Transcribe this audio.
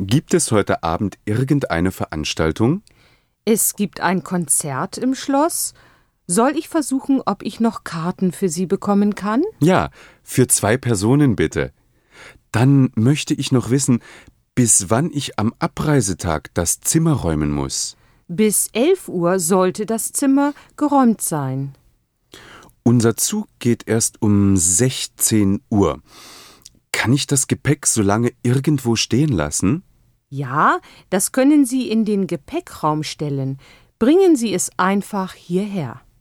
Gibt es heute Abend irgendeine Veranstaltung? Es gibt ein Konzert im Schloss. Soll ich versuchen, ob ich noch Karten für Sie bekommen kann? Ja, für 2 Personen bitte. Dann möchte ich noch wissen, bis wann ich am Abreisetag das Zimmer räumen muss. Bis 11 Uhr sollte das Zimmer geräumt sein. Unser Zug geht erst um 16 Uhr. Kann ich das Gepäck so lange irgendwo stehen lassen? Ja, das können Sie in den Gepäckraum stellen. Bringen Sie es einfach hierher.